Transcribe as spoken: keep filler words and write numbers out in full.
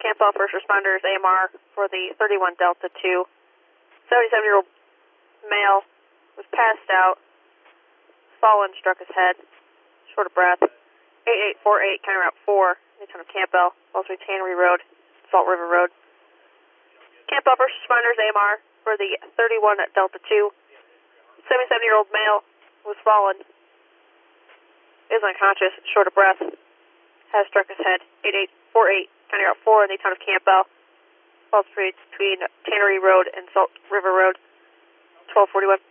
Campbell, first responders, A M R for the thirty-one Delta two. seventy-seven-year-old male was passed out, fallen, struck his head, short of breath. eighty-eight forty-eight, County Route four, in the town of Campbell, also Tannery Road, Salt River Road. Campbell, first responders, A M R for the thirty-one Delta two. seventy-seven-year-old male was fallen, is unconscious, short of breath, has struck his head. eighty-eight forty-eight, County Route four, in the town of Campbell, falls between Tannery Road and Salt River Road, twelve forty-one.